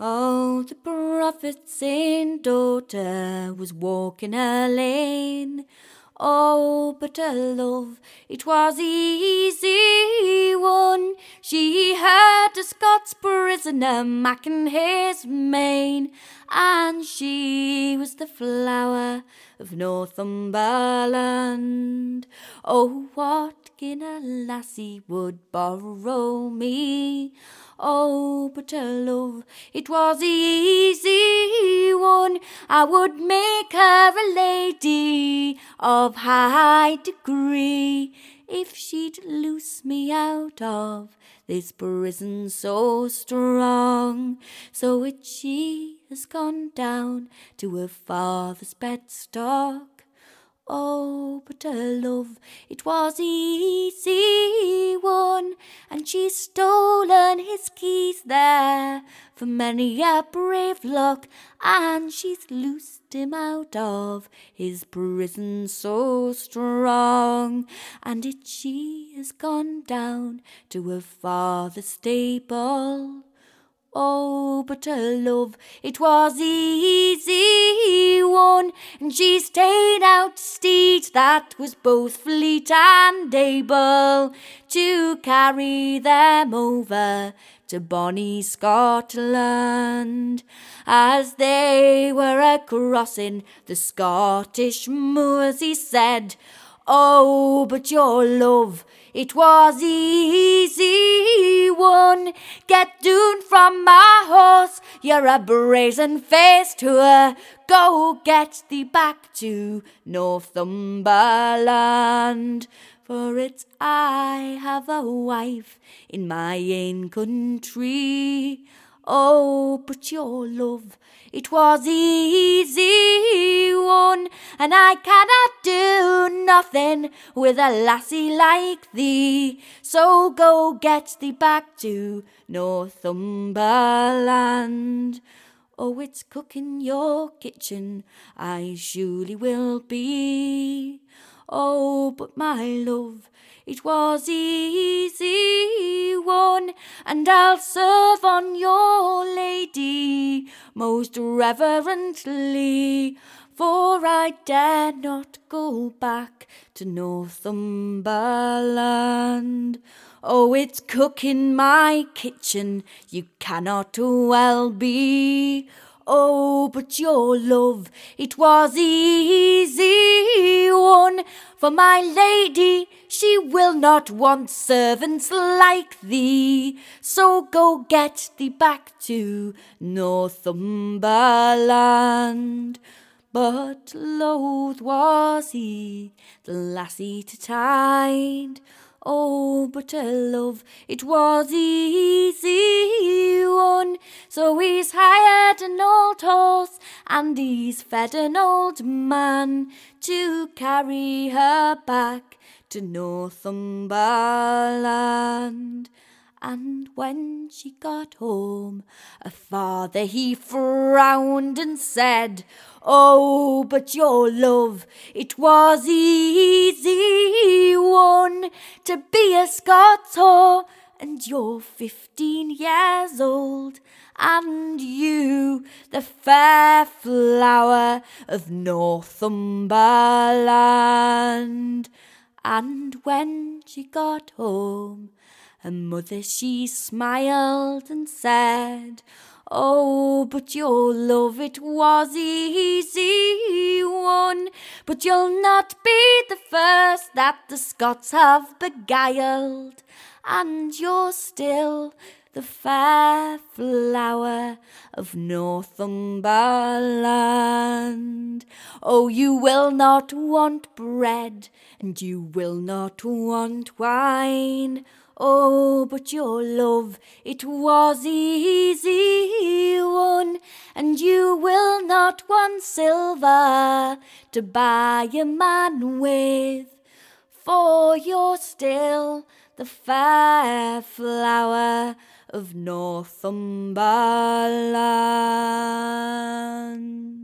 Oh, the prophet's daughter was walking her lane. Oh, but her love, it was easy won. She heard a Scots prisoner macking his mane, and she was the flower of Northumberland. Oh, what gin a lassie would borrow me? Oh, but her love, it was easy won. I would make her a lady of high degree if she'd loose me out of this prison so strong. So it she has gone down to her father's bedstock. Oh, but her love, it was easy won, and she's stolen his keys there for many a brave lock, and she's loosed him out of his prison so strong. And it she has gone down to her father's stable. Oh, but her love, it was easy won, and she's ta'en out steeds that was both fleet and able to carry them over to bonny Scotland. As they were a-crossing the Scottish moors, he said, oh, but your love, it was easy won. Get down from my horse, you're a brazen-faced whore. Go get thee back to Northumberland. For it's I have a wife in my ain country. Oh, but your love, it was easy won, and I cannot do nothing with a lassie like thee. So go get thee back to Northumberland. Oh, it's cook in your kitchen I surely will be. Oh, but my love, it was easy won, and I'll serve on your lady most reverently, for I dare not go back to Northumberland. Oh, it's cook in my kitchen you cannot well be. Oh, but your love, it was easy won, for my lady, she will not want servants like thee. So go get thee back to Northumberland. But loath was he, the lassie to tide. Oh, but her love, it was easy won. So he's hired an old horse, and he's fed an old man to carry her back to Northumberland. And when she got home, her father he frowned and said, oh, but your love, it was easy won to be a Scots whore, and you're 15 years old, and you the fair flower of Northumberland. And when she got home, her mother she smiled and said, oh, but your love, it was easy won, but you'll not be the first that the Scots have beguiled, and you're still the fair flower of Northumberland. Oh, you will not want bread, and you will not want wine. Oh, but your love, it was easy won, and you will not want silver to buy a man with, for you're still the fair flower of Northumberland.